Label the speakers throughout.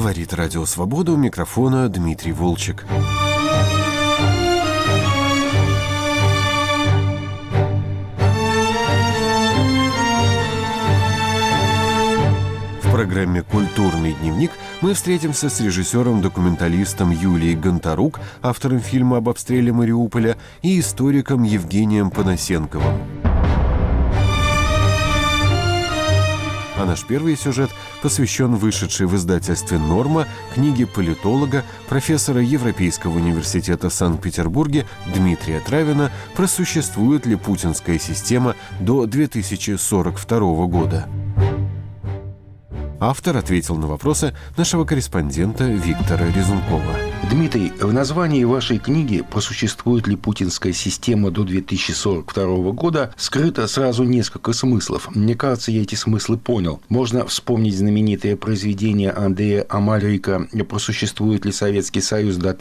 Speaker 1: Говорит Радио Свобода, у микрофона Дмитрий Волчек. В программе «Культурный дневник» мы встретимся с режиссером-документалистом Юлией Гонтарук, автором фильма об обстреле Мариуполя, и историком Евгением Панасенковым. А наш первый сюжет посвящен вышедшей в издательстве «Норма» книге политолога, профессора Европейского университета в Санкт-Петербурге Дмитрия Травина про существует ли путинская система до 2042 года. Автор ответил на вопросы нашего корреспондента Виктора Резункова.
Speaker 2: Дмитрий, в названии вашей книги «Просуществует ли путинская система до 2042 года» скрыто сразу несколько смыслов. Мне кажется, я эти смыслы понял. Можно вспомнить знаменитое произведение Андрея Амальрика «Просуществует ли Советский Союз до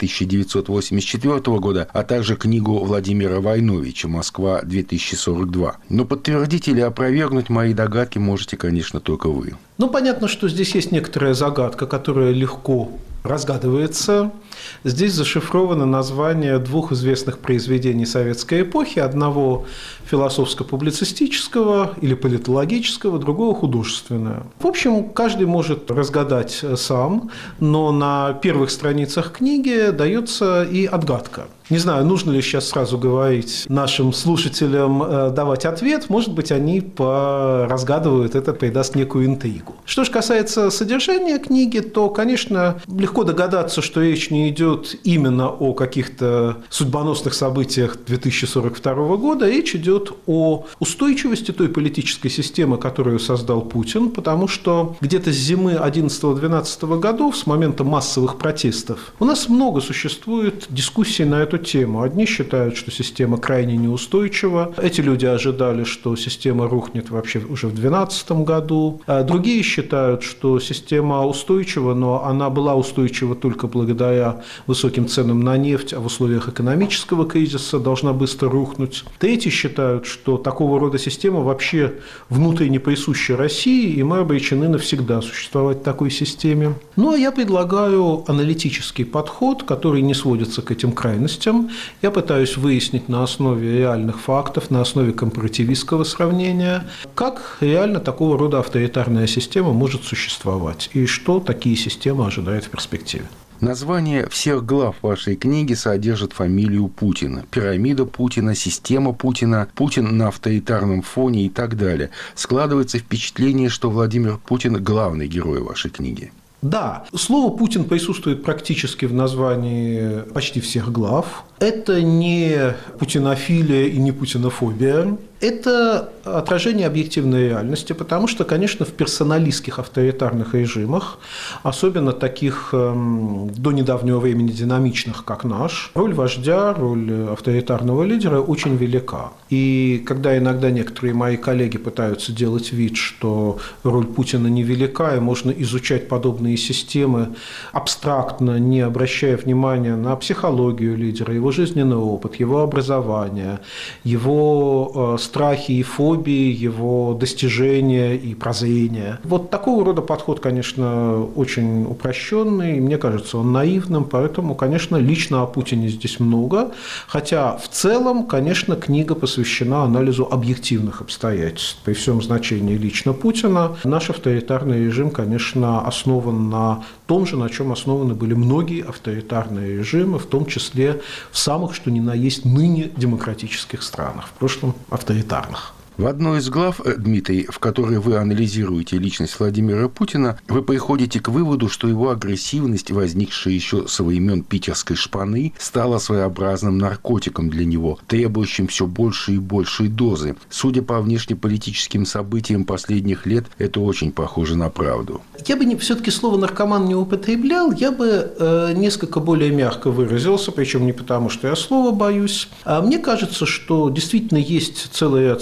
Speaker 2: 1984 года», а также книгу Владимира Войновича «Москва 2042». Но подтвердить или опровергнуть мои догадки можете, конечно, только вы.
Speaker 3: Понятно, что здесь есть некоторая загадка, которая легко разгадывается. Здесь зашифровано название двух известных произведений советской эпохи. Одного философско-публицистического или политологического, другого художественного. В общем, каждый может разгадать сам, но на первых страницах книги дается и отгадка. Не знаю, нужно ли сейчас сразу говорить нашим слушателям, давать ответ. Может быть, они поразгадывают, это придаст некую интригу. Что же касается содержания книги, то, конечно, легко догадаться, что речь не идет именно о каких-то судьбоносных событиях 2042 года. Речь идет о устойчивости той политической системы, которую создал Путин, потому что где-то с зимы 11-12 годов, с момента массовых протестов, у нас много существует дискуссий на эту тему. Одни считают, что система крайне неустойчива. Эти люди ожидали, что система рухнет вообще уже в 2012 году. А другие считают, что система устойчива, но она была устойчива только благодаря высоким ценам на нефть, а в условиях экономического кризиса должна быстро рухнуть. Третьи считают, что такого рода система вообще внутренне присуща России, и мы обречены навсегда существовать в такой системе. А я предлагаю аналитический подход, который не сводится к этим крайностям. Я пытаюсь выяснить на основе реальных фактов, на основе компаративистского сравнения, как реально такого рода авторитарная система может существовать и что такие системы ожидают в перспективе.
Speaker 2: Название всех глав вашей книги содержит фамилию Путина. Пирамида Путина, система Путина, Путин на авторитарном фоне и так далее. Складывается впечатление, что Владимир Путин – главный герой вашей книги.
Speaker 3: Да, слово «Путин» присутствует практически в названии почти всех глав. Это не путинофилия и не путинофобия. Это отражение объективной реальности, потому что, конечно, в персоналистских авторитарных режимах, особенно таких до недавнего времени динамичных, как наш, роль вождя, роль авторитарного лидера очень велика. И когда иногда некоторые мои коллеги пытаются делать вид, что роль Путина невелика, и можно изучать подобные системы абстрактно, не обращая внимания на психологию лидера, его жизненный опыт, его образование, его страхи и фобии, его достижения и прозрения. Вот такого рода подход, конечно, очень упрощенный, и мне кажется, он наивным, поэтому, конечно, лично о Путине здесь много, хотя в целом, конечно, книга посвящена анализу объективных обстоятельств. При всем значении лично Путина наш авторитарный режим, конечно, основан на том же, на чем основаны были многие авторитарные режимы, в том числе в самых, что ни на есть, ныне демократических странах, в прошлом авторитарных.
Speaker 2: В одной из глав, Дмитрий, в которой вы анализируете личность Владимира Путина, вы приходите к выводу, что его агрессивность, возникшая еще со времен питерской шпаны, стала своеобразным наркотиком для него, требующим все больше и большей дозы. Судя по внешнеполитическим событиям последних лет, это очень похоже на правду.
Speaker 3: Я бы все-таки слово «наркоман» не употреблял, я бы несколько более мягко выразился, причем не потому, что я слова боюсь. А мне кажется, что действительно есть целый ряд свидетельств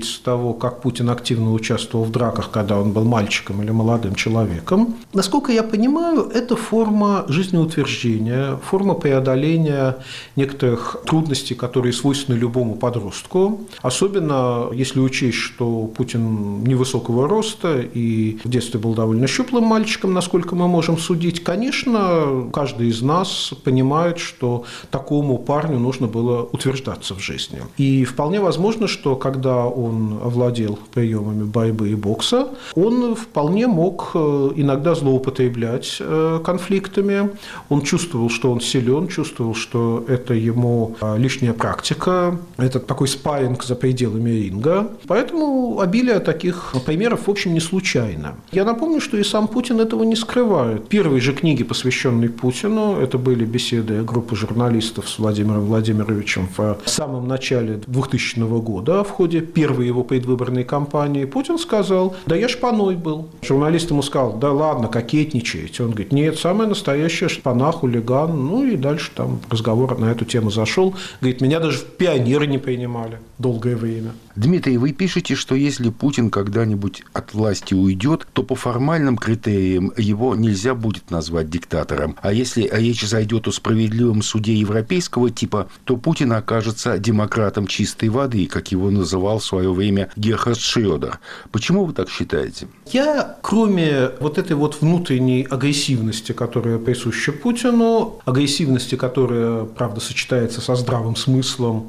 Speaker 3: свидетельств того, как Путин активно участвовал в драках, когда он был мальчиком или молодым человеком. Насколько я понимаю, это форма жизнеутверждения, форма преодоления некоторых трудностей, которые свойственны любому подростку. Особенно если учесть, что Путин невысокого роста и в детстве был довольно щуплым мальчиком, насколько мы можем судить. Конечно, каждый из нас понимает, что такому парню нужно было утверждаться в жизни. И вполне возможно, что когда он овладел приемами борьбы и бокса, он вполне мог иногда злоупотреблять конфликтами. Он чувствовал, что он силен, чувствовал, что это ему лишняя практика, это такой спарринг за пределами ринга. Поэтому обилие таких примеров, в общем, не случайно. Я напомню, что и сам Путин этого не скрывает. Первые же книги, посвященные Путину, это были беседы группы журналистов с Владимиром Владимировичем в самом начале 2000 года, в ходе первой его предвыборной кампании. Путин сказал: да я шпаной был. Журналист ему сказал: да ладно, кокетничаете. Он говорит: нет, самая настоящая шпана, хулиган. Ну и дальше там разговор на эту тему зашел. Говорит: меня даже в пионеры не принимали долгое время.
Speaker 2: Дмитрий, вы пишете, что если Путин когда-нибудь от власти уйдет, то по формальным критериям его нельзя будет назвать диктатором. А если речь зайдет о справедливом суде европейского типа, то Путин окажется демократом чистой воды, как его называл в свое время Герхард Шрёдер. Почему вы так считаете?
Speaker 3: Я, кроме вот этой вот внутренней агрессивности, которая присуща Путину, агрессивности, которая, правда, сочетается со здравым смыслом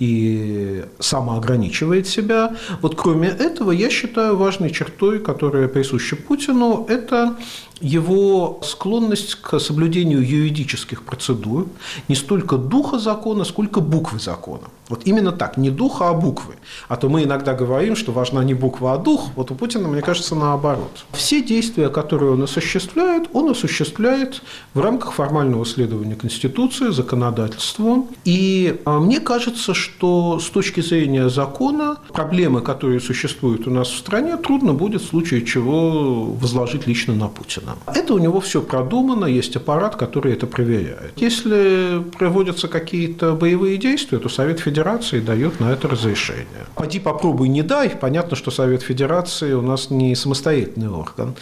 Speaker 3: и самоограничивает себя, вот кроме этого, я считаю важной чертой, которая присуща Путину, это его склонность к соблюдению юридических процедур, не столько духа закона, сколько буквы закона. Вот именно так, не духа, а буквы. А то мы иногда говорим, что важна не буква, а дух. Вот у Путина, мне кажется, наоборот. Все действия, которые он осуществляет в рамках формального следования Конституции, законодательству. И мне кажется, что с точки зрения закона проблемы, которые существуют у нас в стране, трудно будет в случае чего возложить лично на Путина. Это у него все продумано, есть аппарат, который это проверяет. Если проводятся какие-то боевые действия, то Совет Федерации дает на это разрешение. Поди попробуй не дай. Понятно, что Совет Федерации у нас не самостоятельный орган,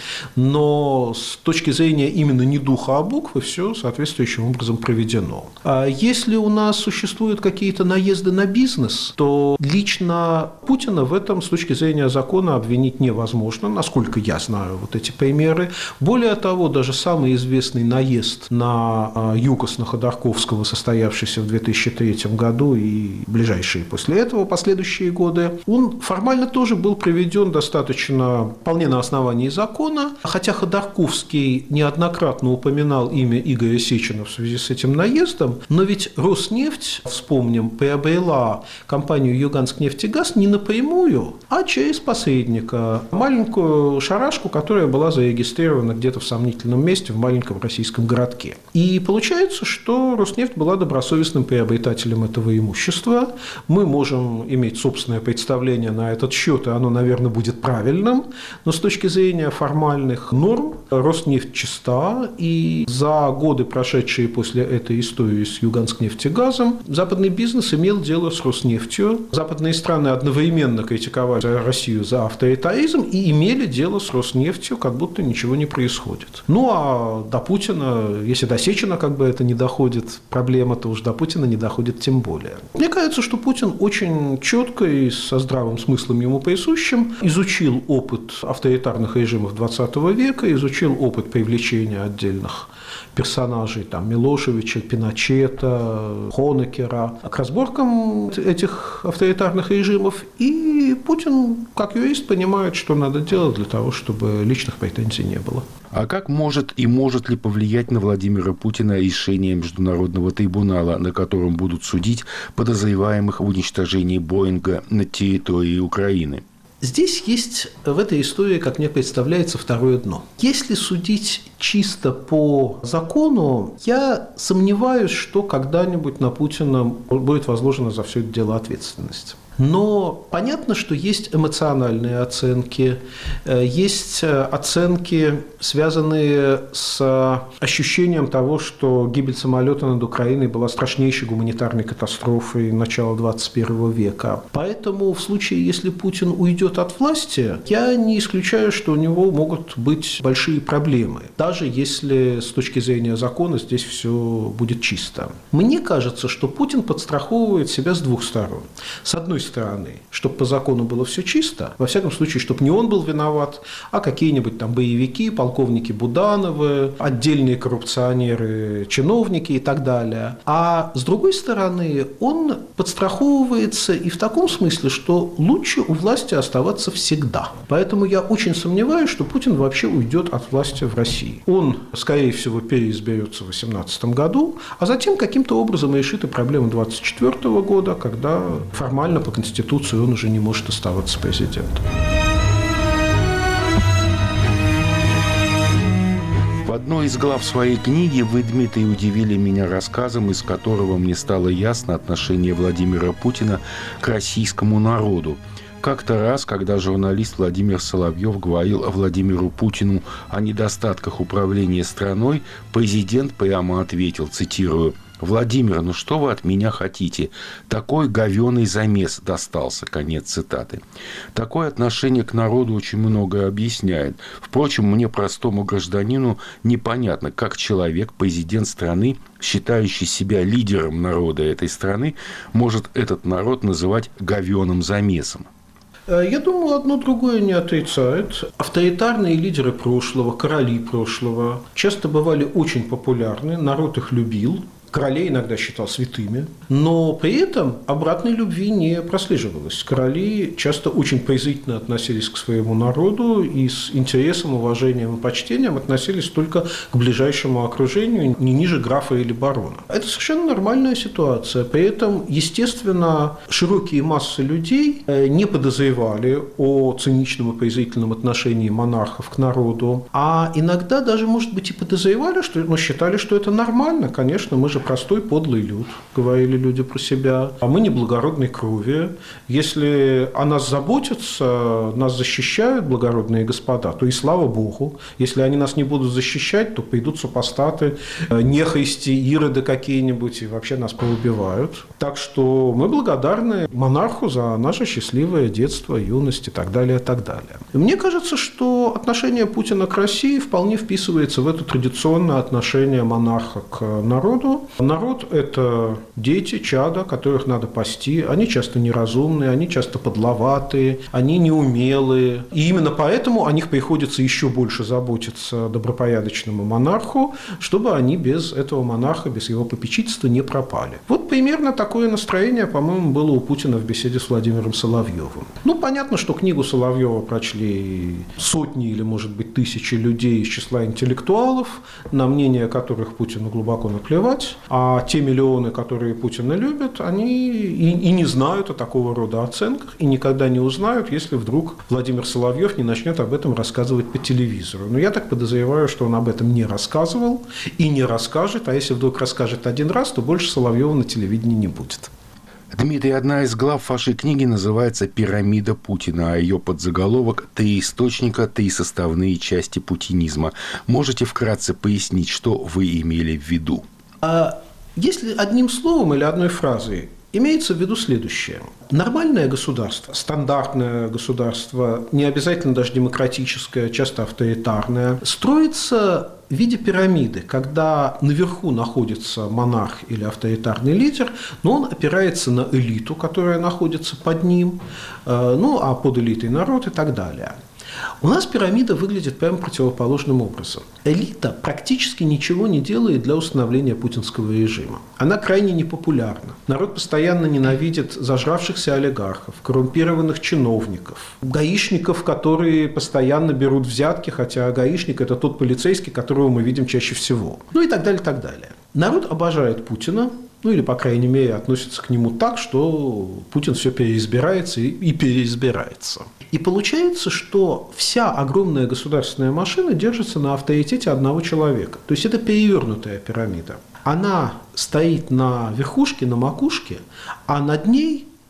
Speaker 3: но с точки зрения именно не духа, а буквы все соответствующим образом проведено. А если у нас существуют какие-то наезды на бизнес, то лично Путина в этом с точки зрения закона обвинить невозможно, насколько я знаю вот эти примеры. Более того, даже самый известный наезд на ЮКОС, на Ходорковского, состоявшийся в 2003 году и ближайшие после этого последующие годы, он формально тоже был проведен достаточно вполне на основании закона, хотя Ходорковский неоднократно упоминал имя Игоря Сечина в связи с этим наездом, но ведь Роснефть, вспомним, приобрела компанию «Юганскнефтегаз» не напрямую, а через посредника, маленькую шарашку, которая была зарегистрирована где-то в сомнительном месте в маленьком российском городке. И получается, что Роснефть была добросовестным приобретателем этого имущества. Мы можем иметь собственное представление на этот счет, и оно, наверное, будет правильным, но с точки зрения формальных норм Роснефть чиста, и за годы, прошедшие после этой истории с Юганскнефтегазом, западный бизнес имел дело с Роснефтью. Западные страны одновременно критиковали Россию за авторитаризм и имели дело с Роснефтью, как будто ничего не происходит. Ну, а до Путина, если до Сечина как бы это не доходит проблема, то уж до Путина не доходит тем более. Мне кажется, что Путин очень четко и со здравым смыслом ему присущим изучил опыт авторитарных режимов XX века, изучил опыт привлечения отдельных персонажей, там, Милошевича, Пиночета, Хонекера, к разборкам этих авторитарных режимов. И Путин, как юрист, понимает, что надо делать для того, чтобы личных претензий не было.
Speaker 2: А как может и может ли повлиять на Владимира Путина решение Международного трибунала, на котором будут судить подозреваемых в уничтожении Боинга на территории Украины?
Speaker 3: Здесь есть в этой истории, как мне представляется, второе дно. Если судить чисто по закону, я сомневаюсь, что когда-нибудь на Путина будет возложена за все это дело ответственность. Но понятно, что есть эмоциональные оценки, есть оценки, связанные с ощущением того, что гибель самолета над Украиной была страшнейшей гуманитарной катастрофой начала 21 века. Поэтому в случае, если Путин уйдет от власти, я не исключаю, что у него могут быть большие проблемы, даже если с точки зрения закона здесь все будет чисто. Мне кажется, что Путин подстраховывает себя с двух сторон. С одной стороны, чтобы по закону было все чисто, во всяком случае, чтобы не он был виноват, а какие-нибудь там боевики, полковники Будановы, отдельные коррупционеры, чиновники и так далее. А с другой стороны, он подстраховывается и в таком смысле, что лучше у власти оставаться всегда. Поэтому я очень сомневаюсь, что Путин вообще уйдет от власти в России. Он, скорее всего, переизберется в 2018 году, а затем каким-то образом решит и проблему 2024 года, когда формально по Конституции он уже не может оставаться президентом.
Speaker 2: В одной из глав своей книги вы, Дмитрий, удивили меня рассказом, из которого мне стало ясно отношение Владимира Путина к российскому народу. Как-то раз, когда журналист Владимир Соловьев говорил Владимиру Путину о недостатках управления страной, президент прямо ответил, цитирую: «Владимир, ну что вы от меня хотите? Такой говёный замес достался». Конец цитаты. Такое отношение к народу очень многое объясняет. Впрочем, мне, простому гражданину, непонятно, как человек, президент страны, считающий себя лидером народа этой страны, может этот народ называть говёным замесом.
Speaker 3: Я думаю, одно другое не отрицает. Авторитарные лидеры прошлого, короли прошлого часто бывали очень популярны, народ их любил. Королей иногда считал святыми, но при этом обратной любви не прослеживалось. Короли часто очень презрительно относились к своему народу и с интересом, уважением и почтением относились только к ближайшему окружению, не ниже графа или барона. Это совершенно нормальная ситуация. При этом, естественно, широкие массы людей не подозревали о циничном и презрительном отношении монархов к народу, а иногда даже, может быть, и подозревали, но считали, что это нормально. Конечно, мы же простой подлый люд, говорили люди про себя, а мы не благородной крови. Если о нас заботятся, нас защищают благородные господа, то и слава Богу. Если они нас не будут защищать, то придут супостаты, нехристи, ироды какие-нибудь и вообще нас поубивают. Так что мы благодарны монарху за наше счастливое детство, юность и так далее, и так далее. И мне кажется, что отношение Путина к России вполне вписывается в это традиционное отношение монарха к народу. Народ – это дети, чада, которых надо пасти. Они часто неразумные, они часто подловатые, они неумелые. И именно поэтому о них приходится еще больше заботиться добропорядочному монарху, чтобы они без этого монарха, без его попечительства не пропали. Вот примерно такое настроение, по-моему, было у Путина в беседе с Владимиром Соловьевым. Ну, понятно, что книгу Соловьева прочли сотни или, может быть, тысячи людей из числа интеллектуалов, на мнение которых Путину глубоко наплевать. А те миллионы, которые Путина любят, они и не знают о такого рода оценках, и никогда не узнают, если вдруг Владимир Соловьев не начнет об этом рассказывать по телевизору. Но я так подозреваю, что он об этом не рассказывал и не расскажет, а если вдруг расскажет один раз, то больше Соловьева на телевидении не будет.
Speaker 2: Дмитрий, одна из глав вашей книги называется «Пирамида Путина», а ее подзаголовок «Три источника, три составные части путинизма». Можете вкратце пояснить, что вы имели в виду?
Speaker 3: Если одним словом или одной фразой, имеется в виду следующее. Нормальное государство, стандартное государство, не обязательно даже демократическое, часто авторитарное, строится в виде пирамиды, когда наверху находится монарх или авторитарный лидер, но он опирается на элиту, которая находится под ним, а под элитой народ и так далее. У нас пирамида выглядит прямо противоположным образом. Элита практически ничего не делает для установления путинского режима. Она крайне непопулярна. Народ постоянно ненавидит зажравшихся олигархов, коррумпированных чиновников, гаишников, которые постоянно берут взятки, хотя гаишник – это тот полицейский, которого мы видим чаще всего. Ну и так далее, так далее. Народ обожает Путина, или, по крайней мере, относится к нему так, что Путин все переизбирается и переизбирается. И получается, что вся огромная государственная машина держится на авторитете одного человека. То есть это перевернутая пирамида. Она стоит на верхушке, на макушке, а над ней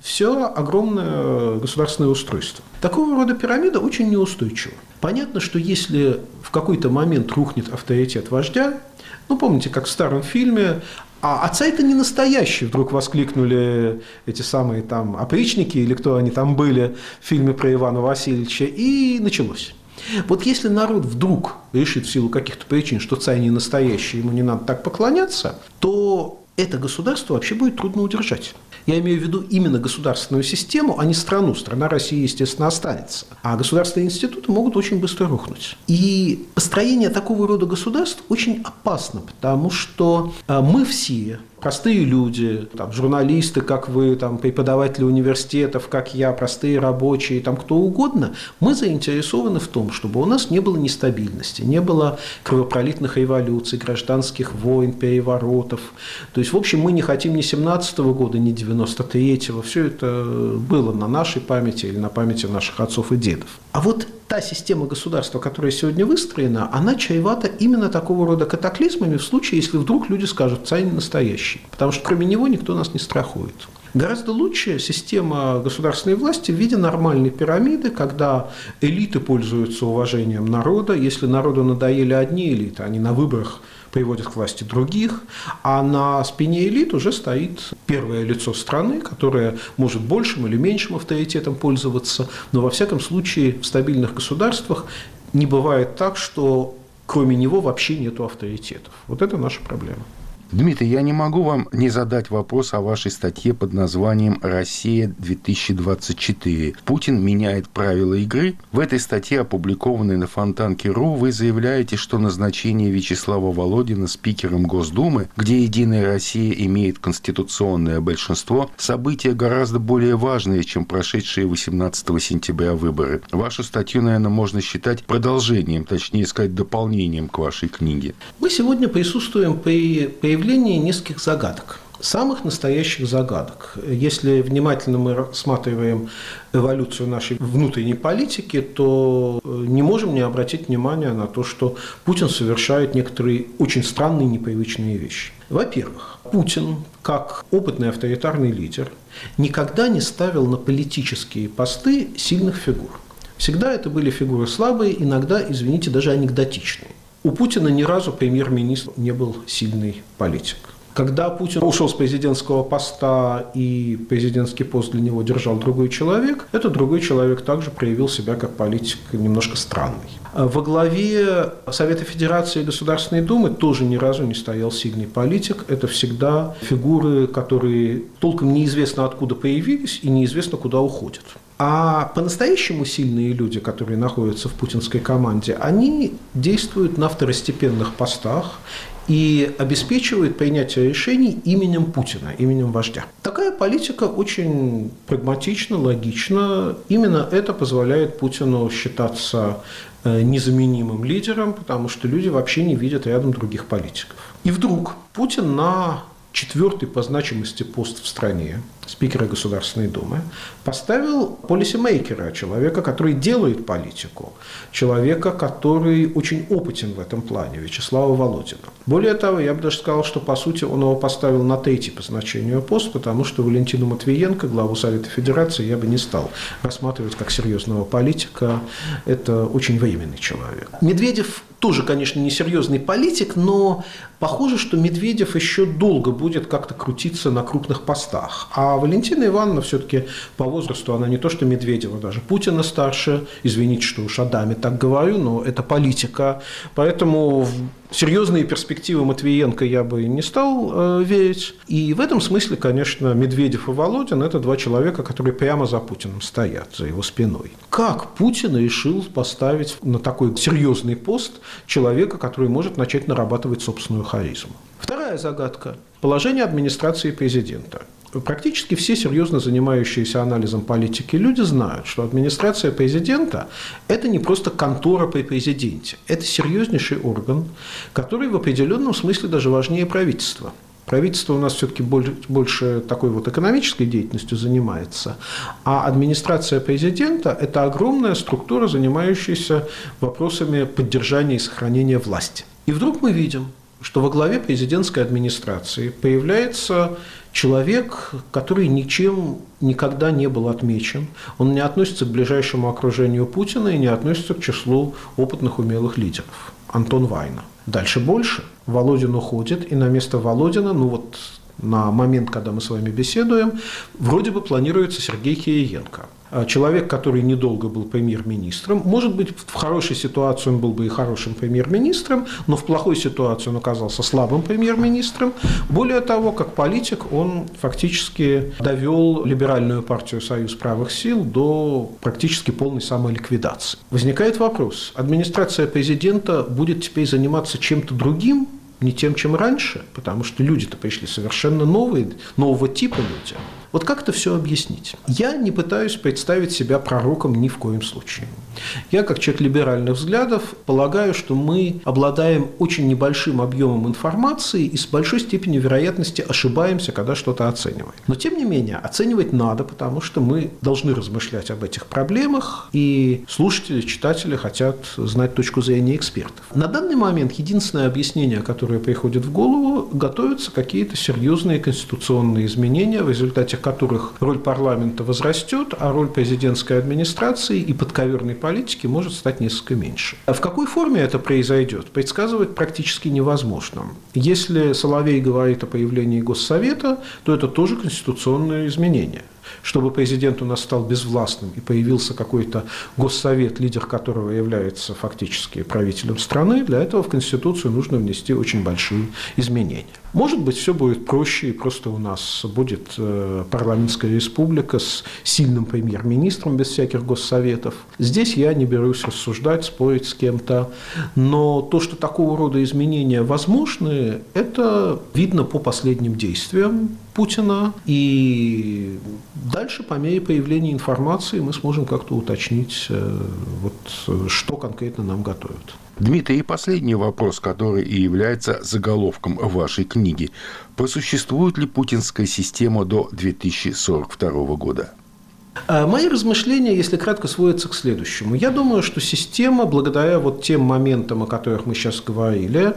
Speaker 3: все огромное государственное устройство. Такого рода пирамида очень неустойчива. Понятно, что если в какой-то момент рухнет авторитет вождя, помните, как в старом фильме, а отца-то не настоящий, вдруг воскликнули эти самые там опричники или кто они там были в фильме про Ивана Васильевича, и началось. Вот если народ вдруг решит в силу каких-то причин, что царь не настоящий, ему не надо так поклоняться, то это государство вообще будет трудно удержать. Я имею в виду именно государственную систему, а не страну. Страна России, естественно, останется. А государственные институты могут очень быстро рухнуть. И построение такого рода государств очень опасно, потому что мы все, простые люди, там, журналисты, как вы, там, преподаватели университетов, как я, простые рабочие, там, кто угодно, мы заинтересованы в том, чтобы у нас не было нестабильности, не было кровопролитных революций, гражданских войн, переворотов. То есть, в общем, мы не хотим ни 17-го года, ни 93-го. Все это было на нашей памяти или на памяти наших отцов и дедов. А вот та система государства, которая сегодня выстроена, она чревата именно такого рода катаклизмами в случае, если вдруг люди скажут, царь не настоящий. Потому что кроме него никто нас не страхует. Гораздо лучше система государственной власти в виде нормальной пирамиды, когда элиты пользуются уважением народа. Если народу надоели одни элиты, они на выборах приводят к власти других, а на спине элит уже стоит первое лицо страны, которое может большим или меньшим авторитетом пользоваться, но во всяком случае в стабильных государствах не бывает так, что кроме него вообще нет авторитетов. Вот это наша проблема.
Speaker 2: Дмитрий, я не могу вам не задать вопрос о вашей статье под названием «Россия-2024. Путин меняет правила игры». В этой статье, опубликованной на Фонтанке.ру, вы заявляете, что назначение Вячеслава Володина спикером Госдумы, где «Единая Россия» имеет конституционное большинство, событие гораздо более важное, чем прошедшие 18 сентября выборы. Вашу статью, наверное, можно считать продолжением, точнее сказать, дополнением к вашей книге.
Speaker 3: Мы сегодня присутствуем при появлении нескольких загадок, самых настоящих загадок. Если внимательно мы рассматриваем эволюцию нашей внутренней политики, то не можем не обратить внимания на то, что Путин совершает некоторые очень странные, непривычные вещи. Во-первых, Путин, как опытный авторитарный лидер, никогда не ставил на политические посты сильных фигур. Всегда это были фигуры слабые, иногда, извините, даже анекдотичные. У Путина ни разу премьер-министр не был сильный политик. Когда Путин ушел с президентского поста и президентский пост для него держал другой человек, этот другой человек также проявил себя как политик немножко странный. Во главе Совета Федерации и Государственной Думы тоже ни разу не стоял сильный политик. Это всегда фигуры, которые толком неизвестно откуда появились и неизвестно куда уходят. А по-настоящему сильные люди, которые находятся в путинской команде, они действуют на второстепенных постах и обеспечивают принятие решений именем Путина, именем вождя. Такая политика очень прагматична, логична. Именно это позволяет Путину считаться незаменимым лидером, потому что люди вообще не видят рядом других политиков. И вдруг Путин на 4-й по значимости пост в стране, спикера Государственной Думы, поставил полисимейкера, человека, который делает политику, человека, который очень опытен в этом плане, Вячеслава Володина. Более того, я бы даже сказал, что, по сути, он его поставил на 3-й по значению пост, потому что Валентину Матвиенко, главу Совета Федерации, я бы не стал рассматривать как серьезного политика. Это очень временный человек. Медведев тоже, конечно, не серьезный политик, но похоже, что Медведев еще долго будет как-то крутиться на крупных постах. А Валентина Ивановна все-таки по возрасту, она не то что Медведева, даже Путина старше. Извините, что уж о даме так говорю, но это политика. Поэтому в серьезные перспективы Матвиенко я бы не стал верить. И в этом смысле, конечно, Медведев и Володин – это два человека, которые прямо за Путиным стоят, за его спиной. Как Путин решил поставить на такой серьезный пост человека, который может начать нарабатывать собственную харизму? Вторая загадка – положение администрации президента. Практически все серьезно занимающиеся анализом политики люди знают, что администрация президента – это не просто контора при президенте, это серьезнейший орган, который в определенном смысле даже важнее правительства. Правительство у нас все-таки больше такой вот экономической деятельностью занимается, а администрация президента – это огромная структура, занимающаяся вопросами поддержания и сохранения власти. И вдруг мы видим, что во главе президентской администрации появляется человек, который ничем никогда не был отмечен. Он не относится к ближайшему окружению Путина и не относится к числу опытных, умелых лидеров. Антон Вайна. Дальше больше. Володин уходит, и на место Володина, на момент, когда мы с вами беседуем, вроде бы планируется Сергей Кириенко. Человек, который недолго был премьер-министром. Может быть, в хорошей ситуации он был бы и хорошим премьер-министром, но в плохой ситуации он оказался слабым премьер-министром. Более того, как политик, он фактически довел либеральную партию «Союз правых сил» до практически полной самоликвидации. Возникает вопрос, администрация президента будет теперь заниматься чем-то другим, не тем, чем раньше, потому что люди-то пришли совершенно новые, нового типа люди. Вот как это все объяснить? Я не пытаюсь представить себя пророком ни в коем случае. Я, как человек либеральных взглядов, полагаю, что мы обладаем очень небольшим объемом информации и с большой степенью вероятности ошибаемся, когда что-то оцениваем. Но, тем не менее, оценивать надо, потому что мы должны размышлять об этих проблемах, и слушатели, читатели хотят знать точку зрения экспертов. На данный момент единственное объяснение, которое приходит в голову, готовятся какие-то серьезные конституционные изменения, в результате которых роль парламента возрастет, а роль президентской администрации и подковерной политики может стать несколько меньше. В какой форме это произойдет, предсказывать практически невозможно. Если Соловей говорит о появлении Госсовета, то это тоже конституционное изменение. Чтобы президент у нас стал безвластным и появился какой-то госсовет, лидер которого является фактически правителем страны, для этого в Конституцию нужно внести очень большие изменения. Может быть, все будет проще, и просто у нас будет парламентская республика с сильным премьер-министром без всяких госсоветов. Здесь я не берусь рассуждать, спорить с кем-то, но то, что такого рода изменения возможны, это видно по последним действиям Путина, и дальше, по мере появления информации, мы сможем как-то уточнить, что конкретно нам готовят.
Speaker 2: Дмитрий, и последний вопрос, который и является заголовком вашей книги. Просуществует ли путинская система до 2042 года?
Speaker 3: Мои размышления, если кратко, сводятся к следующему. Я думаю, что система, благодаря тем моментам, о которых мы сейчас говорили,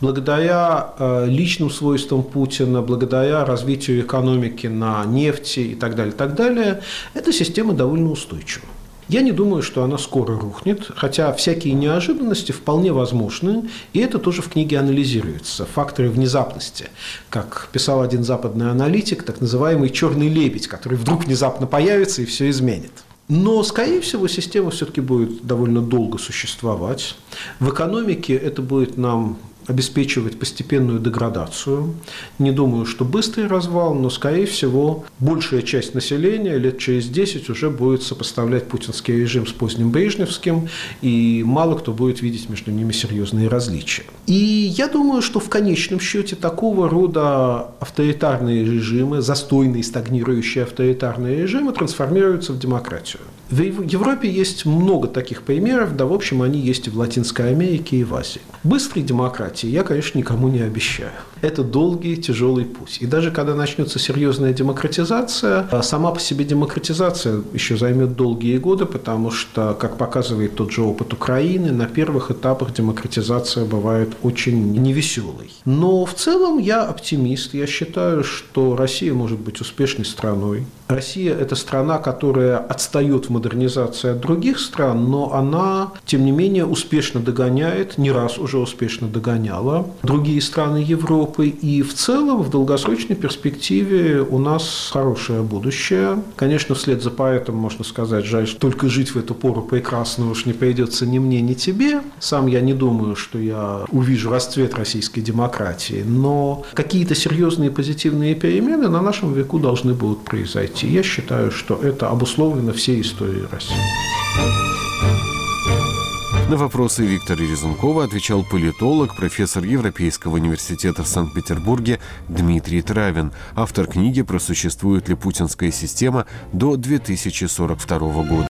Speaker 3: благодаря личным свойствам Путина, благодаря развитию экономики на нефти и так далее, эта система довольно устойчива. Я не думаю, что она скоро рухнет, хотя всякие неожиданности вполне возможны, и это тоже в книге анализируется. Факторы внезапности. Как писал один западный аналитик, так называемый «черный лебедь», который вдруг внезапно появится и все изменит. Но, скорее всего, система все-таки будет довольно долго существовать. В экономике это будет нам обеспечивать постепенную деградацию. Не думаю, что быстрый развал, но, скорее всего, большая часть населения лет через 10 уже будет сопоставлять путинский режим с поздним брежневским, и мало кто будет видеть между ними серьезные различия. И я думаю, что в конечном счете такого рода авторитарные режимы, застойные, стагнирующие авторитарные режимы трансформируются в демократию. В Европе есть много таких примеров, да, в общем, они есть и в Латинской Америке, и в Азии. Быстрой демократии я, конечно, никому не обещаю. Это долгий, тяжелый путь. И даже когда начнется серьезная демократизация, сама по себе демократизация еще займет долгие годы, потому что, как показывает тот же опыт Украины, на первых этапах демократизация бывает очень невеселой. Но в целом я оптимист. Я считаю, что Россия может быть успешной страной. Россия – это страна, которая отстает в модернизации от других стран, но она, тем не менее, успешно догоняет, не раз уже успешно догоняла другие страны Европы. И в целом, в долгосрочной перспективе у нас хорошее будущее. Конечно, вслед за поэтом можно сказать, жаль, что только жить в эту пору прекрасно уж не придется ни мне, ни тебе. Сам я не думаю, что я увижу расцвет российской демократии, но какие-то серьезные позитивные перемены на нашем веку должны будут произойти. Я считаю, что это обусловлено всей историей России.
Speaker 1: На вопросы Виктора Резункова отвечал политолог, профессор Европейского университета в Санкт-Петербурге Дмитрий Травин, автор книги «Просуществует ли путинская система до 2042 года».